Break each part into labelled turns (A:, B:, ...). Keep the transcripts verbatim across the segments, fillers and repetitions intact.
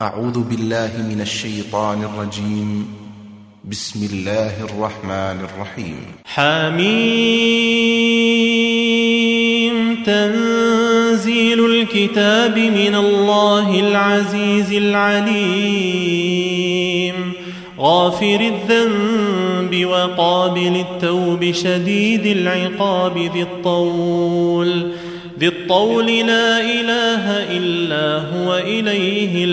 A: أعوذ بالله من الشيطان الرجيم. بسم الله الرحمن الرحيم.
B: حميم. تنزيل الكتاب من الله العزيز العليم، غافر الذنب وقابل التوب شديد العقاب ذي الطول ذي الطول لا إله إلا هو إليه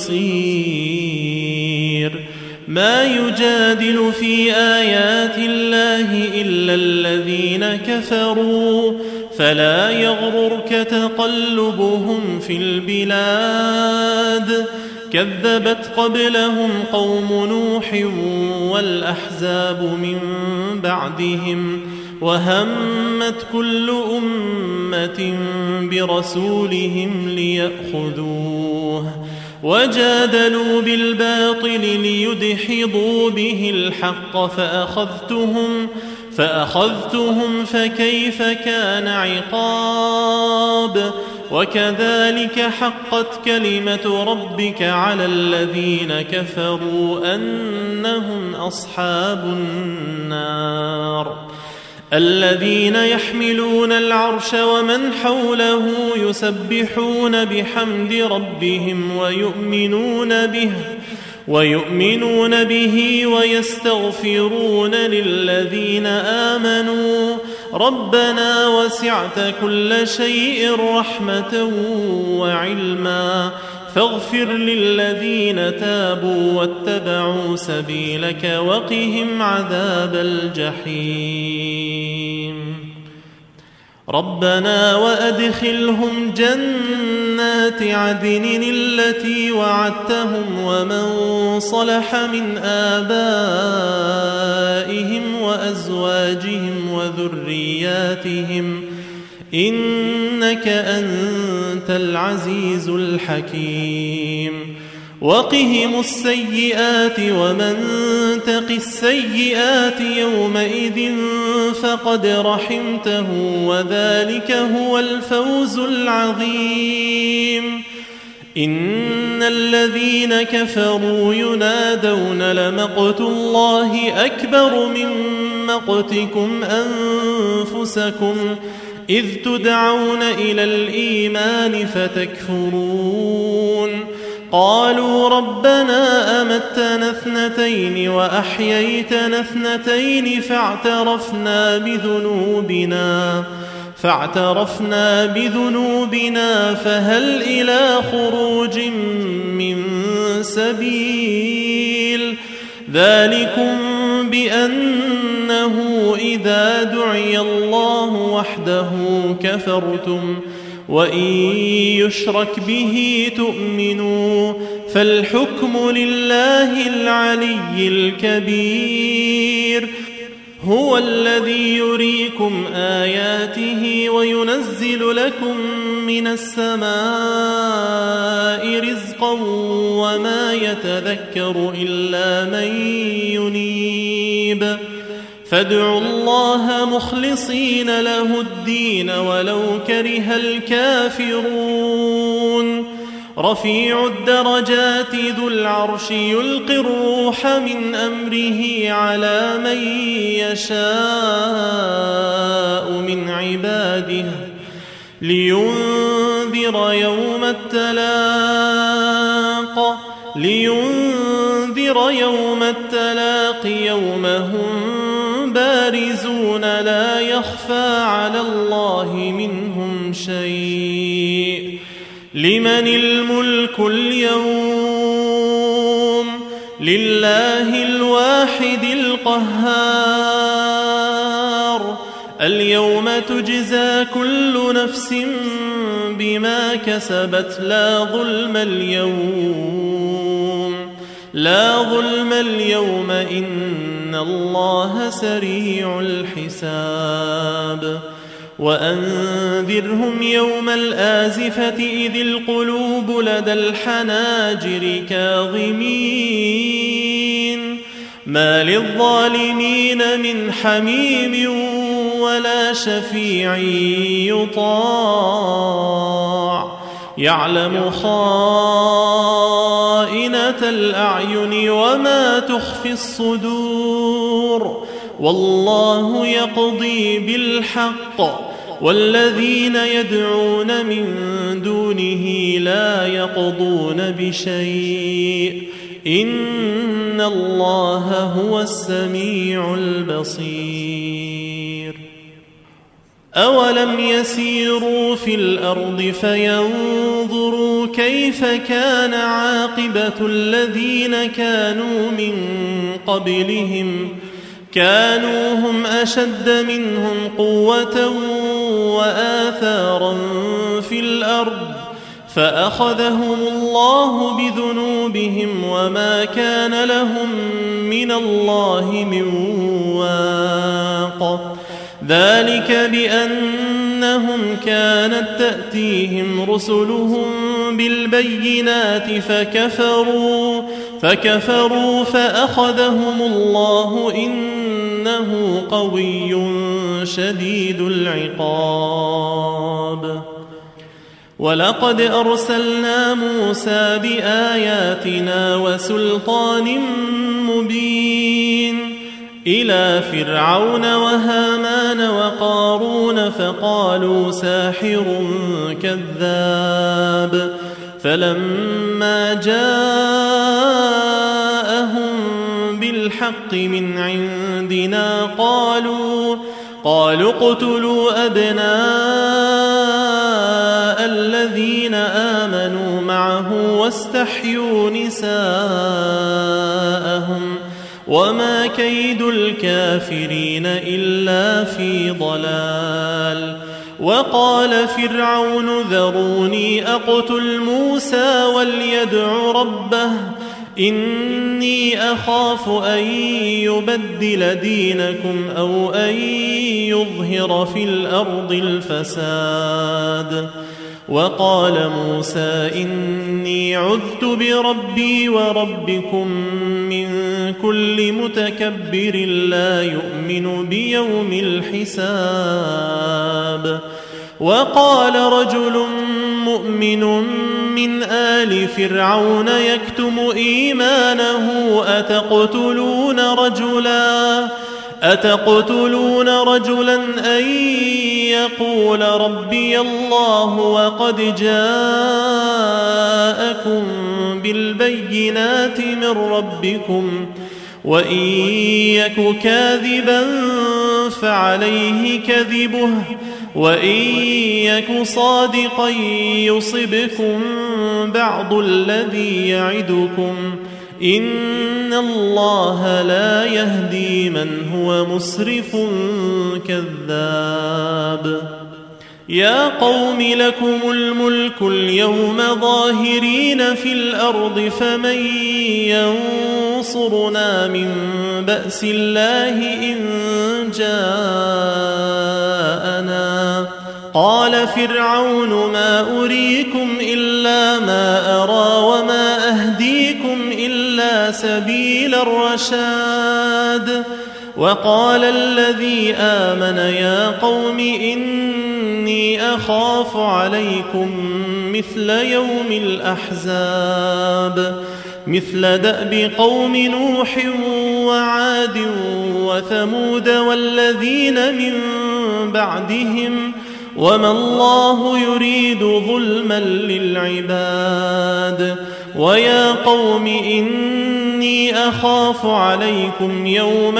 B: المصير. ما يجادل في آيات الله إلا الذين كفروا، فلا يغررك تقلبهم في البلاد. كذبت قبلهم قوم نوح والأحزاب من بعدهم، وهمت كل أمة برسولهم ليأخذوه، وجادلوا بالباطل ليدحضوا به الحق فأخذتهم فأخذتهم فكيف كان عقاب. وكذلك حقت كلمة ربك على الذين كفروا أنهم أصحاب النار. الذين يحملون العرش ومن حوله يسبحون بحمد ربهم ويؤمنون به ويؤمنون به ويستغفرون للذين آمنوا ربنا وسعت كل شيء رحمة وعلما فاغفر للذين تابوا واتبعوا سبيلك وقهم عذاب الجحيم. ربنا وأدخلهم جنات عدن التي وعدتهم ومن صلح من آبائهم وأزواجهم وذرياتهم إنك أنت العزيز الحكيم. وقهم السيئات ومن تق السيئات يومئذ فقد رحمته وذلك هو الفوز العظيم. إن الذين كفروا ينادون لمقت الله أكبر من مقتكم أنفسكم إذ تدعون إلى الإيمان فتكفرون. قالوا ربنا أمتنا اثنتين وأحييتنا اثنتين فاعترفنا بذنوبنا فاعترفنا بذنوبنا فهل إلى خروج من سبيل. ذلكم بأنه إذا دعي الله وحده كفرتم وإن يشرك به تؤمنوا فالحكم لله العلي الكبير. هو الذي يريكم آياته وينزل لكم من السماء رزقا وما يتذكر إلا من ينيب. فادعوا الله مخلصين له الدين ولو كره الكافرون. رفيع الدرجات ذو العرش يلقي الروح من أمره على من يشاء من عباده لينذر يوم التلاق لينذر يوم التلاق يوم هم بارزون لا يخفى على الله منهم شيء. لمن الملك اليوم؟ لله الواحد القهار. اليوم تجزى كل نفس بما كسبت لا ظلم اليوم لا ظلم اليوم إن الله سريع الحساب. وأنذرهم يوم الآزفة إذ القلوب لدى الحناجر كاظمين ما للظالمين من حميم ولا شفيع يطاع. يعلم خائنة خائنة الأعين وما تخفي الصدور والله يقضي بالحق والذين يدعون من دونه لا يقضون بشيء إن الله هو السميع البصير. أولم يسيروا في الأرض فينظروا كيف كان عاقبة الذين كانوا من قبلهم كانوا هم أشد منهم قوة وآثارا في الأرض فأخذهم الله بذنوبهم وما كان لهم من الله من واق ذلك بأنهم كانت تأتيهم رسلهم بالبينات فكفروا فكفروا فأخذهم الله إنه قوي شديد العقاب. ولقد أرسلنا موسى بآياتنا وسلطان مبين إلى فرعون وهامان وقارون فقالوا ساحر كذاب فلما جاءهم بالحق من عندنا قالوا قالوا اقتلوا أبناء الذين آمنوا معه واستحيوا نساءهم وما كيد الكافرين إلا في ضلال. وقال فرعون ذروني أقتل موسى وليدع ربه إني أخاف أن يبدل دينكم أو أن يظهر في الأرض الفساد. وقال موسى إني عذت بربي وربكم من كل متكبر لا يؤمن بيوم الحساب. وقال رجل مؤمن من آل فرعون يكتم إيمانه أتقتلون رجلا أتقتلون رجلا أن يقول ربي الله وقد جاءكم بالبينات من ربكم وإن يك كاذبا فعليه كذبه وإن يك صادقا يصبكم بعض الذي يعدكم إن الله لا يهدي من هو مسرف كذاب. يا قوم لكم الملك اليوم ظاهرين في الأرض فمن ينصرنا من بأس الله إن جاءنا. قال فرعون ما أريكم إلا ما أرى وما أهديكم إلا سبيل الرشاد. وقال الذي آمن يا قوم إني أخاف عليكم مثل يوم الأحزاب مثل دأب قوم نوح وعاد وثمود والذين من بعدهم وما الله يريد ظلما للعباد. ويا قوم إني أخاف عليكم يوم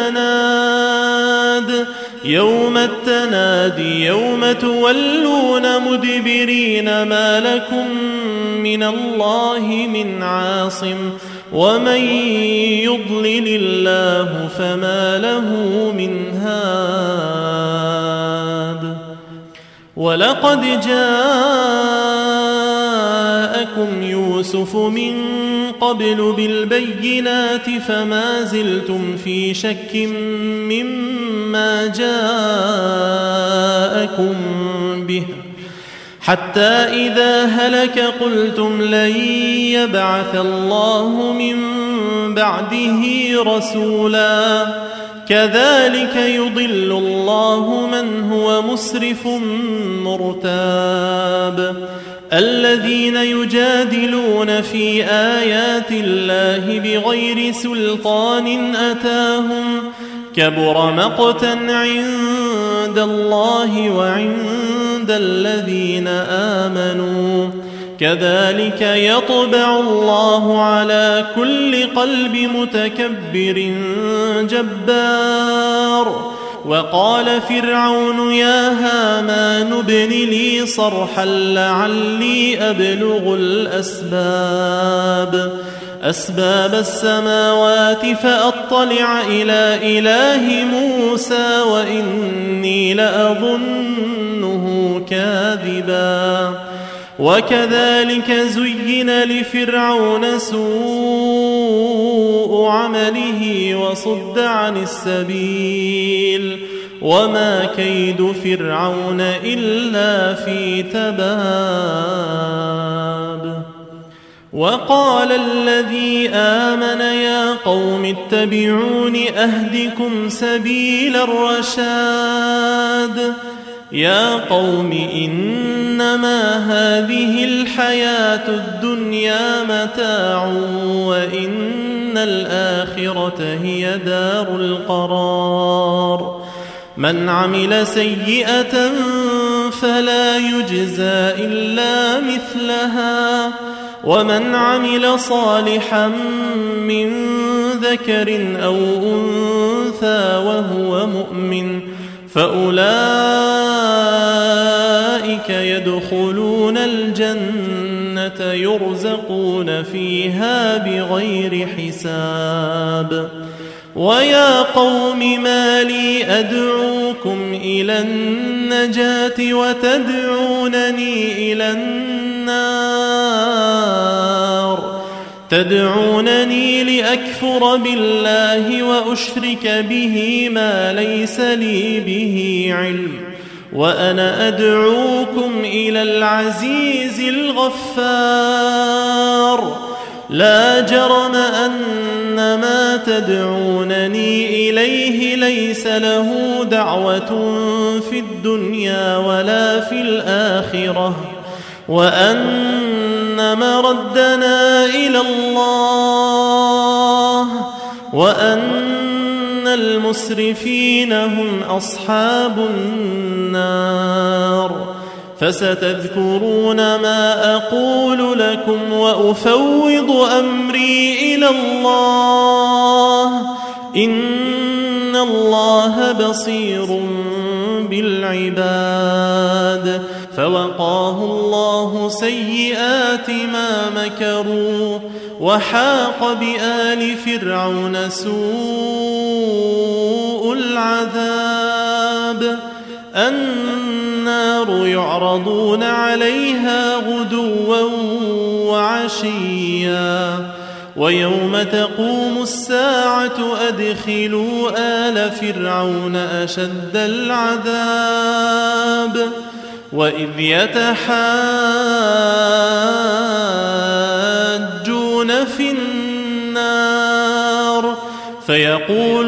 B: التناد يوم التناد يوم تولون مدبرين ما لكم من الله من عاصم ومن يضلل الله فما له من هاد. ولقد جاءكم يوسف من قبل بالبينات فما زلتم في شك مما جاءكم به حتى إذا هلك قلتم لن يبعث الله من بعده رسولا كذلك يضل الله من هو مسرف مرتاب. الذين يجادلون في آيات الله بغير سلطان أتاهم كبر مقتا عند الله وعند الذين آمنوا كذلك يطبع الله على كل قلب متكبر جبار. وقال فرعون يا هامان ابن لي صرحا لعلي أبلغ الأسباب أسباب السماوات فأطلع إلى إله موسى وإني لأظنه كاذبا. وكذلك زين لفرعون سوء عمله وصد عن السبيل وما كيد فرعون إلا في تباب. وقال الذي آمن يا قوم اتبعون أهدكم سبيل الرشاد. يا قوم إنما هذه الحياة الدنيا متاع وإن الآخرة هي دار القرار. من عمل سيئة فلا يجزى إلا مثلها ومن عمل صالحا من ذكر أو أنثى وهو مؤمن فأولئك يدخلون الجنة يرزقون فيها بغير حساب. ويا قوم ما لي أدعوكم إلى النجاة وتدعونني إلى النار تدعونني لأكفر بالله وأشرك به ما ليس لي به علم وأنا أدعوكم إلى العزيز الغفار. لا جرم أن ما تدعونني إليه ليس له دعوة في الدنيا ولا في الآخرة وأن مردنا إلى الله وأن المسرفين هم أصحاب النار. فستذكرون ما أقول لكم وأفوض أمري إلى الله إن الله بصير بالعباد. فوقاه الله سيئات ما مكروا وحاق بآل فرعون سوء العذاب. النار يعرضون عليها غدوا وعشيا ويوم تقوم الساعة أدخلوا آل فرعون أشد العذاب. وإذ يتحاجون في النار فيقول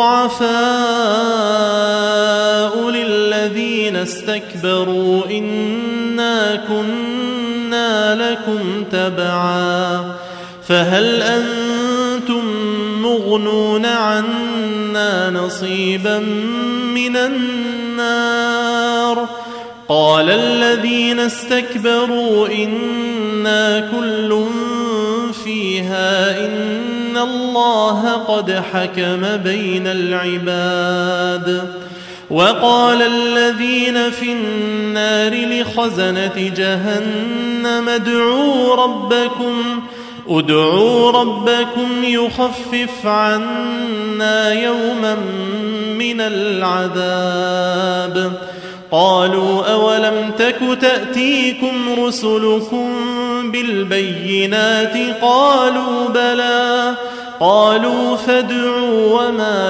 B: الضعفاء للذين استكبروا إنا كنا لكم تبعا فهل أنتم مغنون عنا نصيبا من النار. قال الذين استكبروا إنا كل فيها إن الله قد حكم بين العباد. وقال الذين في النار لخزنة جهنم ادعوا ربكم ادعوا ربكم يخفف عنا يوما من العذاب. قالوا أولم تك تأتيكم رسلكم بالبينات قالوا بلى قالوا فادعوا وما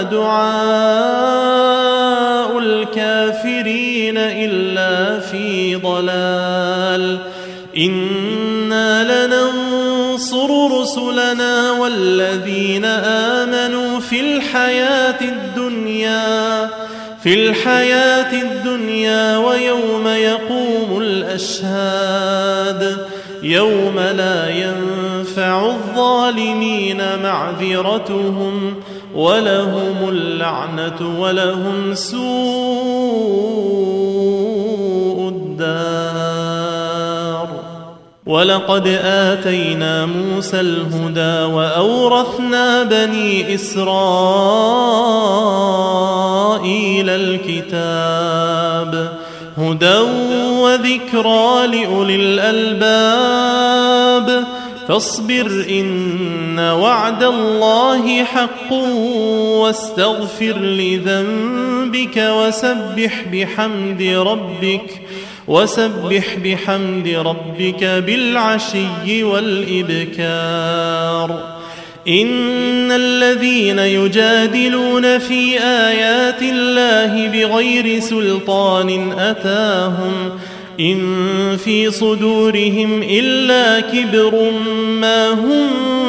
B: دعاء الكافرين إلا في ضلال. إنا لننصر رسلنا والذين آمنوا في الحياة الدنيا في الحياة الدنيا ويوم يقوم الأشهاد يوم لا ينفع الظالمين معذرتهم ولهم اللعنة ولهم سوء الدار. ولقد آتينا موسى الهدى وأورثنا بني إسرائيل الكتاب هدى وذكرى لأولي الألباب. فاصبر إن وعد الله حق واستغفر لذنبك وسبح بحمد ربك وسبح بحمد ربك بالعشي والإبكار. إن الذين يجادلون في آيات الله بغير سلطان أتاهم إن في صدورهم إلا كبر ما هم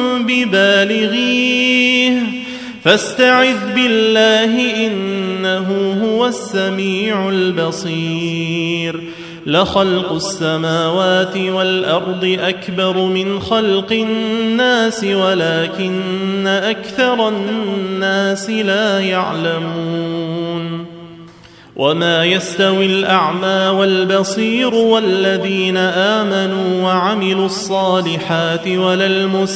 B: ببالغيه فاستعذ بالله إنه هو السميع البصير. لخلق السماوات والأرض أكبر من خلق الناس ولكن أكثر الناس لا يعلمون. وما يستوي الأعمى والبصير والذين آمنوا وعملوا الصالحات ولا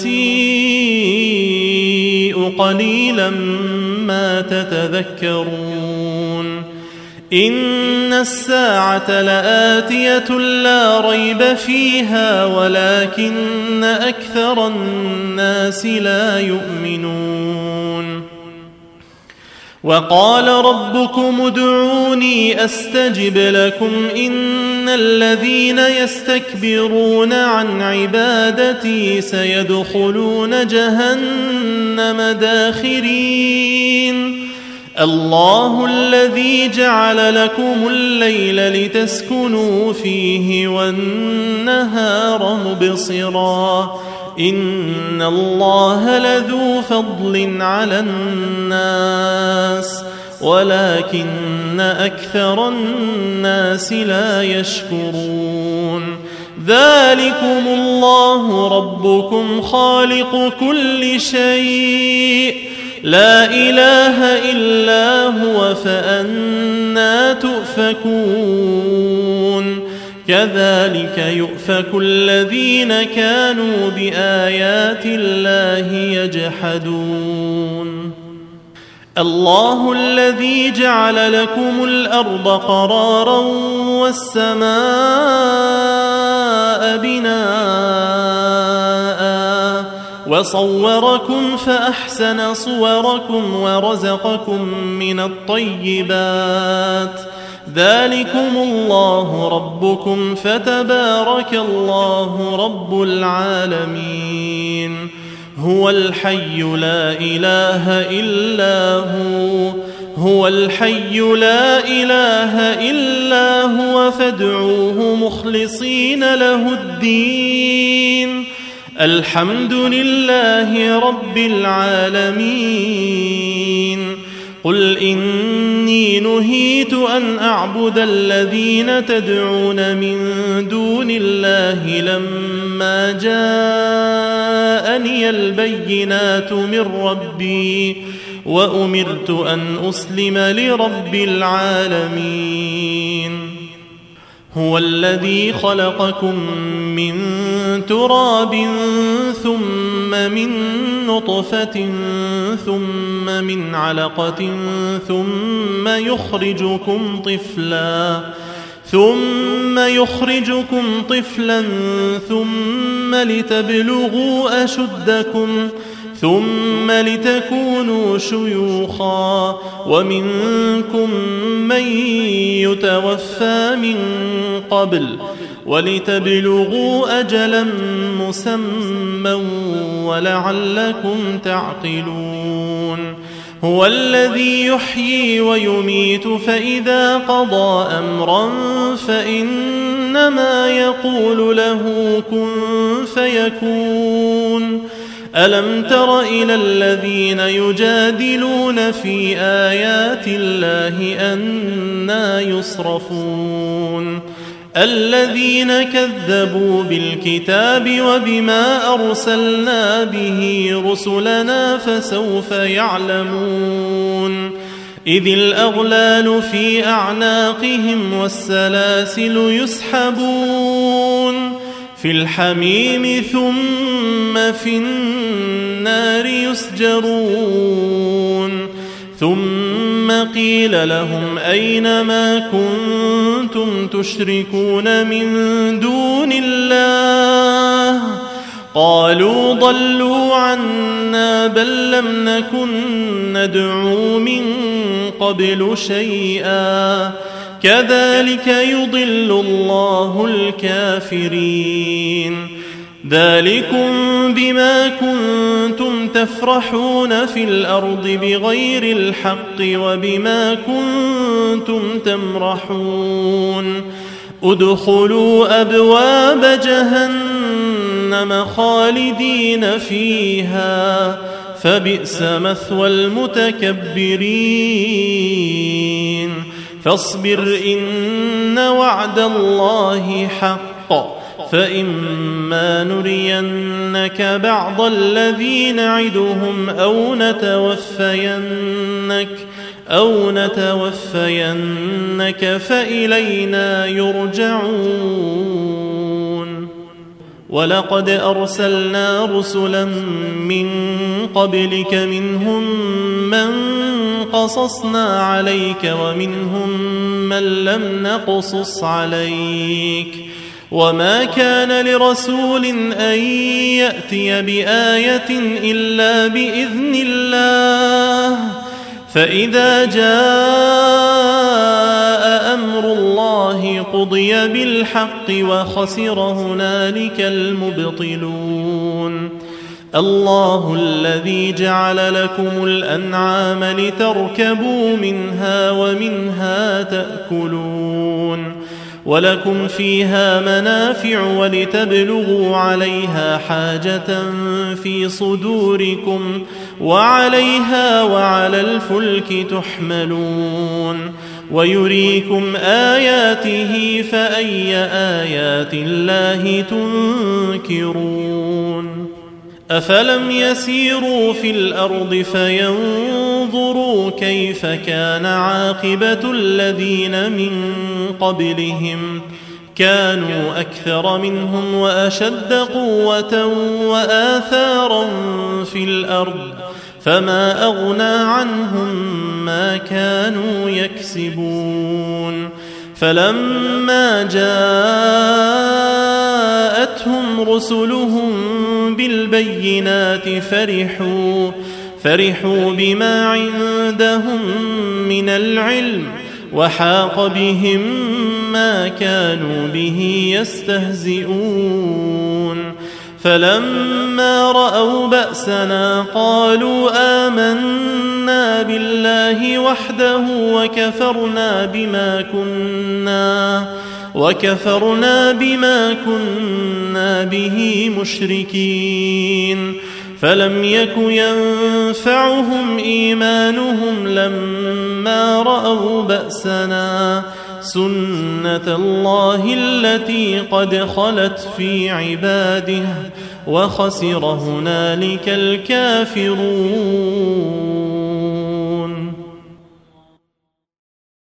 B: المسيء قليلا ما تتذكرون. إن الساعة لآتية لا ريب فيها ولكن أكثر الناس لا يؤمنون. وقال ربكم ادعوني أستجب لكم إن الذين يستكبرون عن عبادتي سيدخلون جهنم داخرين. الله الذي جعل لكم الليل لتسكنوا فيه والنهار مبصرا إن الله لذو فضل على الناس ولكن أكثر الناس لا يشكرون. ذلكم الله ربكم خالق كل شيء لا إله إلا هو فأنى تؤفكون. كذلك يؤفك الذين كانوا بآيات الله يجحدون. الله الذي جعل لكم الأرض قرارا والسماء بناء وصوركم فأحسن صوركم ورزقكم من الطيبات. ذلكم الله ربكم فتبارك الله رب العالمين. هو الحي لا إله إلا هو هو الحي لا إله إلا هو فادعوه مخلصين له الدين. الحمد لله رب العالمين. قل إني نهيت أن أعبد الذين تدعون من دون الله لما جاءني البينات من ربي وأمرت أن أسلم لرب العالمين. هو الذي خلقكم من تراب ثم من نطفة ثم من علقة ثم يخرجكم طفلا ثم يخرجكم طفلا ثم لتبلغوا أشدكم ثم لتكونوا شيوخا ومنكم من يتوفى من قبل ولتبلغوا أجلا مسمى ولعلكم تعقلون. هو الذي يحيي ويميت فإذا قضى أمرا فإنما يقول له كن فيكون. ألم تر إلى الذين يجادلون في آيات الله أنى يصرفون الذين كذبوا بالكتاب وبما أرسلنا به رسلنا فسوف يعلمون إذ الأغلال في أعناقهم والسلاسل يسحبون في الحميم ثم في النار يسجرون ثم قيل لهم أين ما كنتم تشركون من دون الله قالوا ضلوا عنا بل لم نكن ندعو من قبل شيئا كذلك يضل الله الكافرين ذلكم بما كنتم تفرحون في الأرض بغير الحق وبما كنتم تمرحون ادخلوا أبواب جهنم خالدين فيها فبئس مثوى المتكبرين فاصبر إن وعد الله حق فإما نرينك بعض الذي نعدهم أو نتوفينك أو نتوفينك فإلينا يرجعون ولقد أرسلنا رسلا من قبلك منهم من قصصنا عليك ومنهم من لم نقصص عليك وما كان لرسول أن يأتي بآية إلا بإذن الله فإذا جاء أمر الله قضي بالحق وخسر هنالك المبطلون الله الذي جعل لكم الأنعام لتركبوا منها ومنها تأكلون ولكم فيها منافع ولتبلغوا عليها حاجة في صدوركم وعليها وعلى الفلك تحملون ويريكم آياته فأي آيات الله تنكرون أفلم يسيروا في الأرض فينظروا كيف كان عاقبة الذين من قبلهم كانوا أكثر منهم وأشد قوة وآثارا في الأرض فما أغنى عنهم ما كانوا يكسبون فلما جاءتهم رسلهم بالبينات فرحوا فرحوا بما عندهم من العلم وحاق بهم ما كانوا به يستهزئون فلما رأوا بأسنا قالوا آمنا بالله وحده وكفرنا بما كنا وكفرنا بما كنا به مشركين فلم يك ينفعهم إيمانهم لما رأوا بأسنا سنة الله التي قد خلت في عباده وخسر هنالك الكافرون